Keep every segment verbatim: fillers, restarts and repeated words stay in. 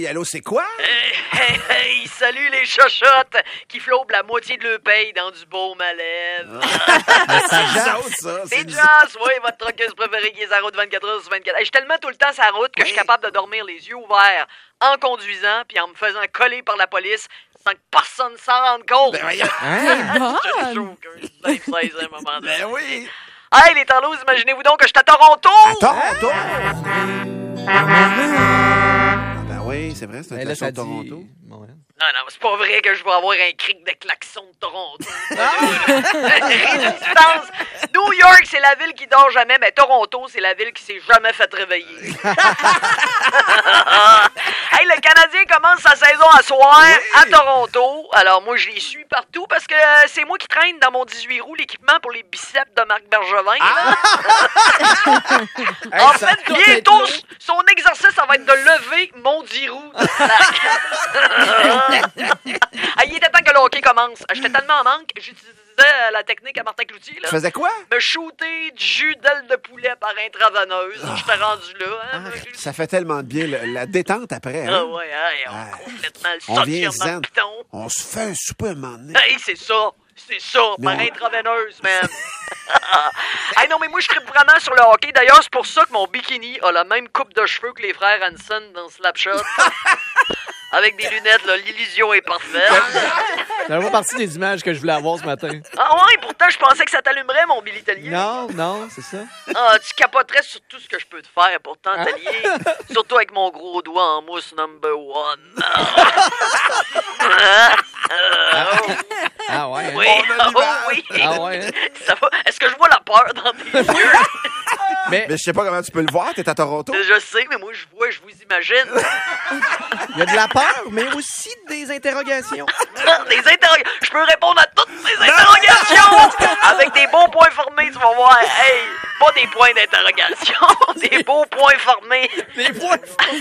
allô, c'est quoi? Hey, hey, hey, salut les chochottes qui flobent la moitié de leur paye dans du beau malaise. C'est nous autres, ça. C'est nous Joss, oui, votre truckeuse préférée qui est sur la route vingt-quatre heures sur vingt-quatre. Hey, je suis tellement tout le temps sur la route que Oui. je suis capable de dormir les yeux ouverts en conduisant puis en me faisant coller par la police sans que personne s'en rende compte. Ben voyons. Je suis sûr qu'un seize à un moment donné. Ben oui. Hey, les tarlots, imaginez-vous donc que je suis à Toronto! À Toronto. Ah ben oui, c'est vrai, c'est un Ben là, klaxon ça de dit... Toronto. Montréal. Non, non, c'est pas vrai que je vais avoir un cric de klaxon de Toronto. Résistance. New York, c'est la ville qui dort jamais, mais Toronto, c'est la ville qui s'est jamais fait réveiller. Hey, le Canadien commence sa saison à soir Oui. à Toronto. Alors, moi, je les suis partout parce que euh, c'est moi qui traîne dans mon dix-huit roues l'équipement pour les biceps de Marc Bergevin. là. En ça fait, bientôt, son exercice, ça va être de lever mon dix roues. Ah, il était temps que le hockey commence. J'étais tellement en manque, j'utilisais euh, la technique à Martin Cloutier. Là. Tu faisais quoi? Me shooter du jus d'aile de poulet par intraveineuse. J'étais rendu là. Hein? Ah, ça fait tellement de bien, le- la détente après. Ah Hein? ouais, hey, on Ah. complètement le On vient sortir dans le zen. piton. On se fait un souper un moment donné. Hey, c'est ça. C'est ça, Mais par on- intraveineuse, man. Hey, non, mais moi, je tripe vraiment sur le hockey. D'ailleurs, c'est pour ça que mon bikini a la même coupe de cheveux que les frères Hansen dans Slapshot. Avec des lunettes, là, l'illusion est parfaite. Ça fait partie des images que je voulais avoir ce matin. Ah ouais, pourtant, je pensais que ça t'allumerait, mon Billy Tellier. Non, non, c'est ça. Ah, tu capoterais sur tout ce que je peux te faire, pourtant, Tellier. Surtout avec mon gros doigt en mousse number one. Ah ouais. hein? Oui, On a oh l'image. oui. Ah ouais. hein? Ça va. Est-ce que je vois la peur dans tes yeux? Mais Mais je sais pas comment tu peux le voir, t'es à Toronto. Je sais, mais moi, je vois, je vous imagine. il y a de la peur, mais aussi des interrogations. Des interrogations. Je peux répondre à toutes ces interrogations avec des beaux points formés, tu vas voir. Hey, pas des points d'interrogation, des beaux points formés. Des points.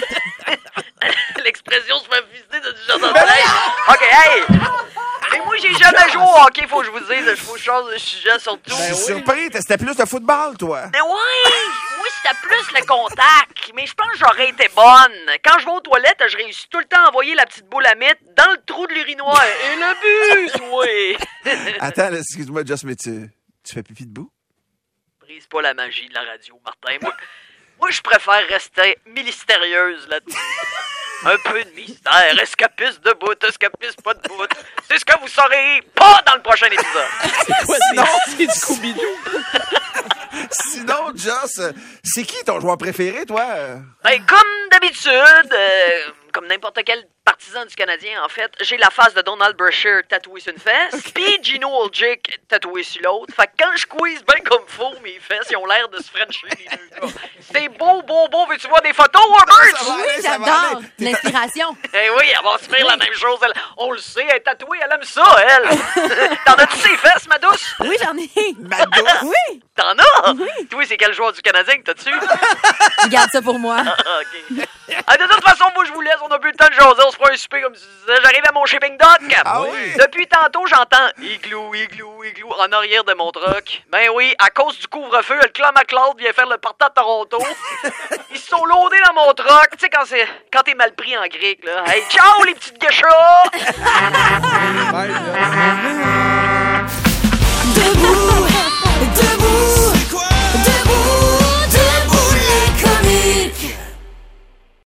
L'expression se fait visiter de du jardin. Hey, OK, hey. Et moi, j'ai jamais joué au hockey, faut que je vous dise. Je faut que je change de sujet, surtout. Je Ben suis oui. surpris, c'était plus de football, toi. Mais oui! Moi, c'était plus le contact. Mais je pense que j'aurais été bonne. Quand je vais aux toilettes, je réussis tout le temps à envoyer la petite boule à mythe dans le trou de l'urinoir. Et le but, oui! Attends, là, excuse-moi, Just, mais tu, tu fais pipi debout? Brise pas la magie de la radio, Martin. Moi, moi je préfère rester mystérieuse là-dessus. Un peu de mystère. Escapiste de bout, escapiste pas de bout. C'est ce que vous saurez pas dans le prochain épisode. C'est quoi, c'est, c'est du Scooby-Doo? Sinon, Just, euh, c'est qui ton joueur préféré, toi? Ben, comme d'habitude, euh, comme n'importe quel partisan du Canadien, en fait, j'ai la face de Donald Brashear tatouée sur une fesse, pis Gino Oljic tatouée sur l'autre. Fait que quand je squeeze ben comme faux, mes fesses, ils ont l'air de se frencher les deux gars. C'est beau, beau, beau. Veux-tu voir des photos, Robert? Ça va Oui, aller, ça va j'adore. aller. L'inspiration. Eh oui, elle va se faire la même chose. Elle. On le sait, elle est tatouée, elle aime ça, elle. T'en as-tu ses fesses, ma douce? Oui, j'en ai. Ma douce. Oui, T'en as? Oui. Toi, c'est quel joueur du Canadien que t'as-tu? je garde ça pour moi. Ah, OK. Ah, de toute façon, moi, je vous laisse. On a plus le temps de jaser. On se fera un souper, comme tu disais. J'arrive à mon shipping dock. Ah oui? Depuis tantôt, j'entends igloo, igloo, igloo en arrière de mon truck. Ben oui, à cause du couvre-feu, le clan McLeod vient faire le partant de Toronto. Ils se sont loadés dans mon truck. Tu sais, quand c'est quand t'es mal pris en grec, là. Hey, ciao, les petites guéchas! Bye, là. Debout, debout, debout, debout les comiques.